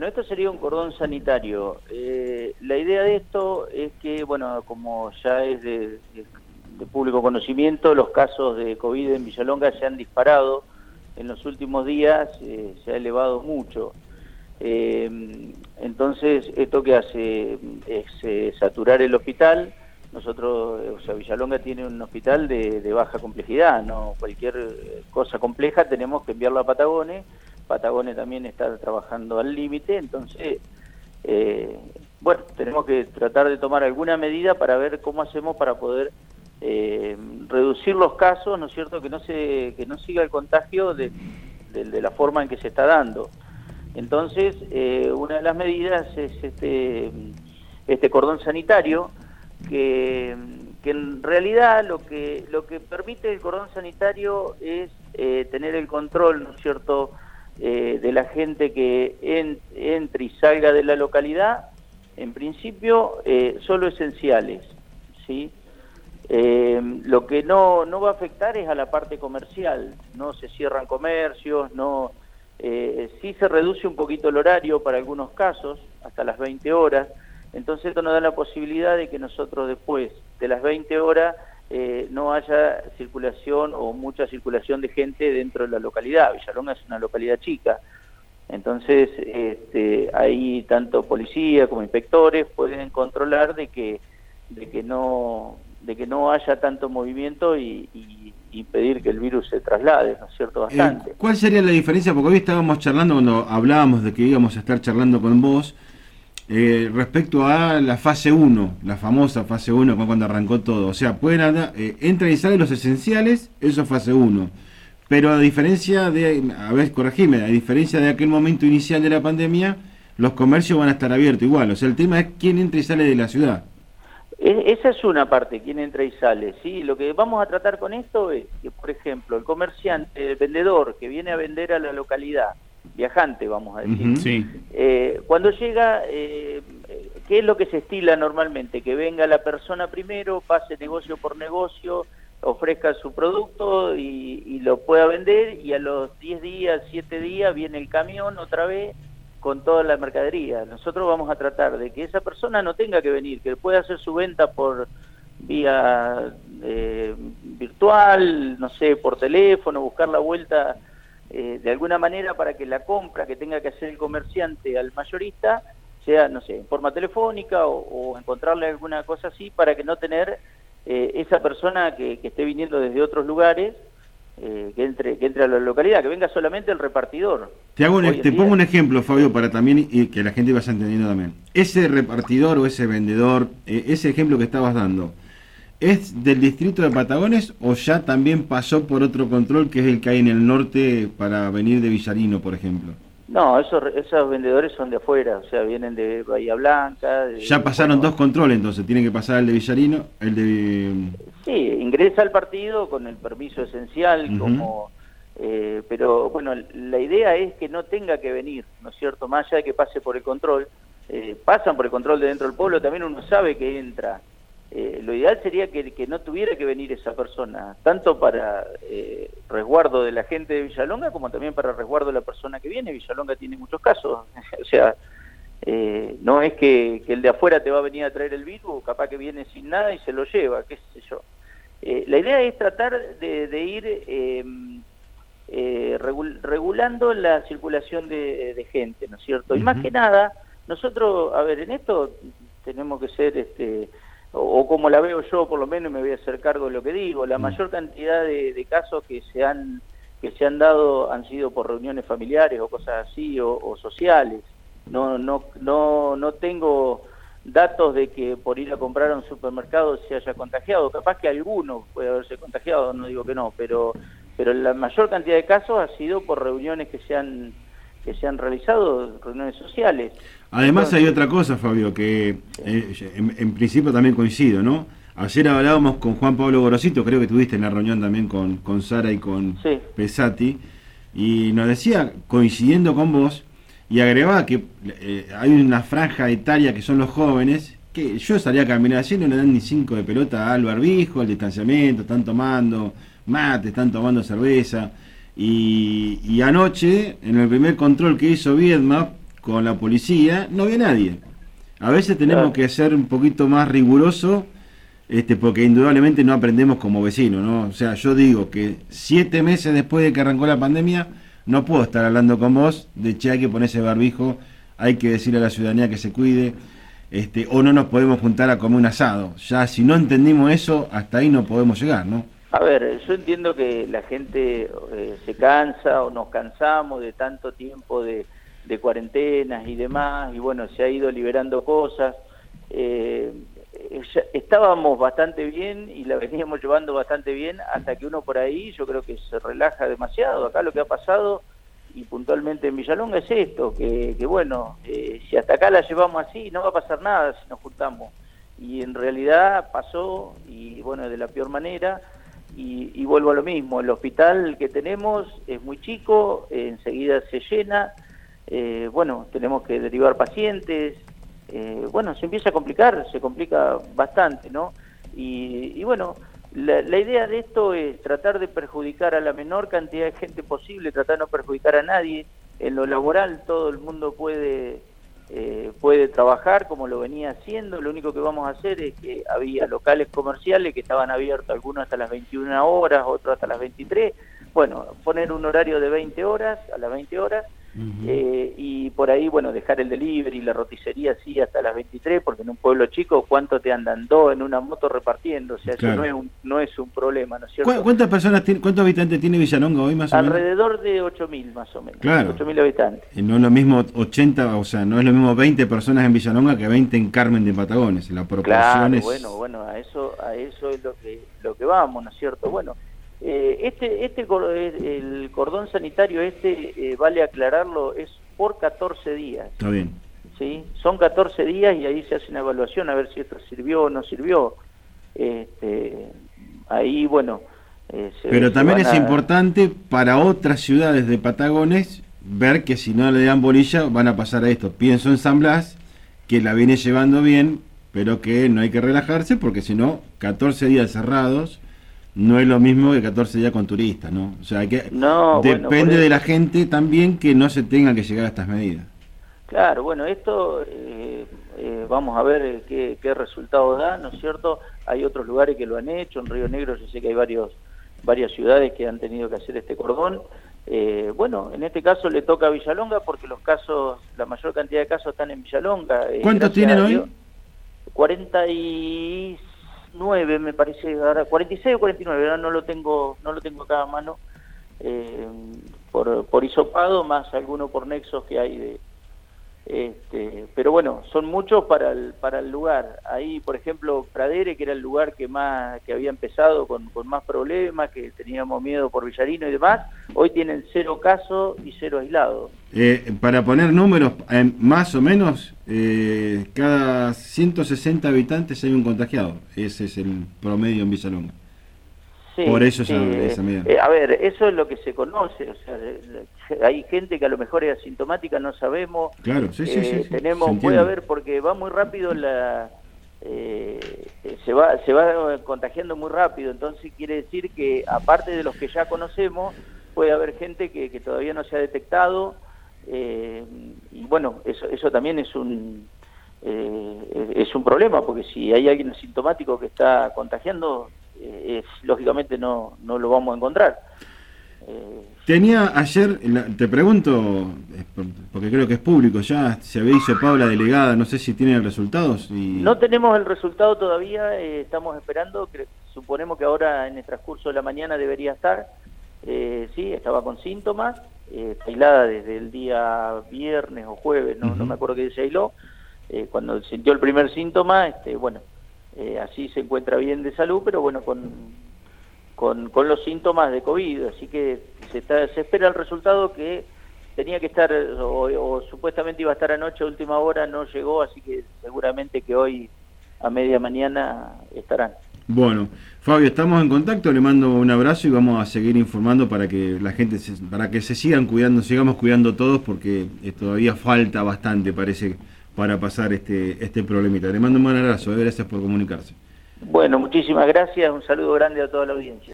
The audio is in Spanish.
Bueno, esto sería un cordón sanitario. La idea de esto es que, bueno, como ya es de público conocimiento, los casos de COVID en Villalonga se han disparado en los últimos días, se ha elevado mucho. Entonces, ¿esto que hace? Es saturar el hospital. Nosotros, o sea, Villalonga tiene un hospital de baja complejidad, no cualquier cosa compleja tenemos que enviarla a Patagones. Patagones también está trabajando al límite, entonces, bueno, tenemos que tratar de tomar alguna medida para ver cómo hacemos para poder reducir los casos, ¿no es cierto?, que no siga el contagio de la forma en que se está dando. Entonces, una de las medidas es este cordón sanitario, que en realidad lo que permite el cordón sanitario es tener el control, ¿no es cierto?, de la gente que entre y salga de la localidad, en principio solo esenciales, ¿sí? Lo que no va a afectar es a la parte comercial, no se cierran comercios, sí se reduce un poquito el horario para algunos casos, hasta las 20 horas, entonces esto nos da la posibilidad de que nosotros después de las 20 horas no haya circulación o mucha circulación de gente dentro de la localidad. Villalonga es una localidad chica, entonces ahí tanto policía como inspectores pueden controlar de que no haya tanto movimiento y impedir que el virus se traslade, ¿no es cierto?, bastante. ¿Cuál sería la diferencia? Porque hoy estábamos charlando, cuando hablábamos de que íbamos a estar charlando con vos, respecto a la fase 1, la famosa fase 1, cuando arrancó todo. O sea, entran y salen los esenciales, eso es fase 1. Pero a diferencia de, a ver, corregime, a diferencia de aquel momento inicial de la pandemia, los comercios van a estar abiertos igual. O sea, el tema es quién entra y sale de la ciudad. Esa es una parte, quién entra y sale, ¿sí? Lo que vamos a tratar con esto es que, por ejemplo, el comerciante, el vendedor que viene a vender a la localidad, viajante, vamos a decir. Sí. Cuando llega, ¿qué es lo que se estila normalmente? Que venga la persona primero, pase negocio por negocio, ofrezca su producto y lo pueda vender, y a los 10 días, 7 días viene el camión otra vez con toda la mercadería. Nosotros vamos a tratar de que esa persona no tenga que venir, que pueda hacer su venta por vía virtual, no sé, por teléfono, buscar la vuelta de alguna manera para que la compra que tenga que hacer el comerciante al mayorista sea, no sé, en forma telefónica o encontrarle alguna cosa así, para que no tener esa persona que esté viniendo desde otros lugares, que entre a la localidad, que venga solamente el repartidor. Te pongo un ejemplo, Fabio, para también y que la gente vaya entendiendo también. Ese repartidor o ese vendedor, ese ejemplo que estabas dando, ¿es del distrito de Patagones o ya también pasó por otro control que es el que hay en el norte para venir de Villarino, por ejemplo? No, esos vendedores son de afuera, o sea, vienen de Bahía Blanca. Ya pasaron dos controles, entonces tienen que pasar el de Villarino, el de... Sí, ingresa al partido con el permiso esencial, pero bueno, la idea es que no tenga que venir, ¿no es cierto? Más allá de que pase por el control, pasan por el control de dentro del pueblo, también uno sabe que entra. Lo ideal sería que no tuviera que venir esa persona, tanto para resguardo de la gente de Villalonga como también para resguardo de la persona que viene. Villalonga tiene muchos casos, o sea, no es que el de afuera te va a venir a traer el virus, capaz que viene sin nada y se lo lleva, qué sé yo. La idea es tratar de ir regulando la circulación de gente, ¿no es cierto? Y más que nada, nosotros, a ver, en esto tenemos que ser o como la veo yo, por lo menos me voy a hacer cargo de lo que digo, la mayor cantidad de casos que se han dado han sido por reuniones familiares o cosas así, o sociales. No tengo datos de que por ir a comprar a un supermercado se haya contagiado. Capaz que alguno puede haberse contagiado, no digo que no, pero la mayor cantidad de casos ha sido por reuniones que se han realizado, reuniones sociales. Además, entonces, hay otra cosa, Fabio, que en principio también coincido, ¿no? Ayer hablábamos con Juan Pablo Gorosito, creo que tuviste en la reunión también con Sara y con Pesati, y nos decía, coincidiendo con vos, y agregaba que hay una franja etaria que son los jóvenes, que yo salía a caminar así, no le dan ni 5 de pelota al barbijo, al distanciamiento, están tomando mate, están tomando cerveza, y anoche, en el primer control que hizo Viedma, con la policía, no había nadie. A veces tenemos que ser un poquito más rigurosos, porque indudablemente no aprendemos como vecinos, ¿no? O sea, yo digo que 7 meses después de que arrancó la pandemia, no puedo estar hablando con vos de che, hay que ponerse barbijo, hay que decirle a la ciudadanía que se cuide, o no nos podemos juntar a comer un asado. Ya si no entendimos eso, hasta ahí no podemos llegar, ¿no? A ver, yo entiendo que la gente se cansa o nos cansamos de tanto tiempo de cuarentenas y demás, y bueno, se ha ido liberando cosas. Estábamos bastante bien y la veníamos llevando bastante bien hasta que uno por ahí yo creo que se relaja demasiado. Acá lo que ha pasado, y puntualmente en Villalonga, es esto, que bueno, si hasta acá la llevamos así, no va a pasar nada si nos juntamos. Y en realidad pasó, y bueno, de la peor manera, y vuelvo a lo mismo, el hospital que tenemos es muy chico, enseguida se llena, bueno, tenemos que derivar pacientes, bueno, se empieza a complicar, se complica bastante, ¿no? Y bueno, la idea de esto es tratar de perjudicar a la menor cantidad de gente posible, tratar de no perjudicar a nadie. En lo laboral todo el mundo puede trabajar como lo venía haciendo. Lo único que vamos a hacer es que había locales comerciales que estaban abiertos, algunos hasta las 21 horas, otros hasta las 23. Bueno, poner un horario de 20 horas, a las 20 horas, y por ahí, bueno, dejar el delivery, la roticería así hasta las 23, porque en un pueblo chico, ¿cuánto te andan? 2 en una moto repartiendo, o sea, claro. Eso no es un problema, ¿no es cierto? ¿Cuántas personas tiene, cuántos habitantes tiene Villalonga hoy más o menos? Alrededor de 8.000 más o menos, claro. 8.000 habitantes. Y no es lo mismo 80, o sea, no es lo mismo 20 personas en Villalonga que 20 en Carmen de Patagones, la proporción es... Bueno, a eso es lo que vamos, ¿no es cierto? Bueno, el cordón sanitario vale aclararlo, es por 14 días. Está bien. ¿Sí? Son 14 días y ahí se hace una evaluación a ver si esto sirvió o no sirvió. Ahí, bueno... Pero también es importante para otras ciudades de Patagones ver que si no le dan bolilla van a pasar a esto. Pienso en San Blas, que la viene llevando bien, pero que no hay que relajarse porque si no, 14 días cerrados... No es lo mismo que 14 días con turistas, ¿no? O sea, que depende de la gente también que no se tenga que llegar a estas medidas. Claro, bueno, esto vamos a ver qué resultados da, ¿no es cierto? Hay otros lugares que lo han hecho, en Río Negro yo sé que hay varias ciudades que han tenido que hacer este cordón. Bueno, en este caso le toca a Villalonga porque la mayor cantidad de casos están en Villalonga. ¿Cuántos tienen hoy? 46 9 me parece, ahora 46 o 49, ahora no lo tengo acá a mano, por hisopado, más alguno por nexos que hay pero bueno, son muchos para el lugar. Ahí, por ejemplo, Pradere, que era el lugar que había empezado con más problemas, que teníamos miedo por Villarino y demás, hoy tienen 0 casos y 0 aislados. Para poner números, más o menos, cada 160 habitantes hay un contagiado. Ese es el promedio en Villalonga. Sí, por eso esa medida. A ver, eso es lo que se conoce. O sea, hay gente que a lo mejor es asintomática, no sabemos. Claro, sí. Puede haber, porque va muy rápido se va contagiando muy rápido. Entonces quiere decir que aparte de los que ya conocemos, puede haber gente que todavía no se ha detectado. Y bueno, eso también es un problema, porque si hay alguien asintomático que está contagiando, lógicamente no lo vamos a encontrar. Tenía ayer, te pregunto, porque creo que es público, ya se había hisopado la delegada, no sé si tienen resultados. No tenemos el resultado todavía, estamos esperando, suponemos que ahora en el transcurso de la mañana debería estar. Sí, estaba con síntomas, aislada desde el día viernes o jueves, no me acuerdo qué día se aisló. Cuando sintió el primer síntoma, así se encuentra bien de salud, pero bueno, con los síntomas de COVID, así que se espera el resultado, que tenía que estar, o supuestamente iba a estar anoche a última hora, no llegó, así que seguramente que hoy a media mañana estarán. Bueno, Fabio, estamos en contacto, le mando un abrazo y vamos a seguir informando para que la gente, para que se sigan cuidando, sigamos cuidando todos, porque todavía falta bastante, parece, para pasar este problemita. Le mando un buen abrazo, gracias por comunicarse. Bueno, muchísimas gracias, un saludo grande a toda la audiencia.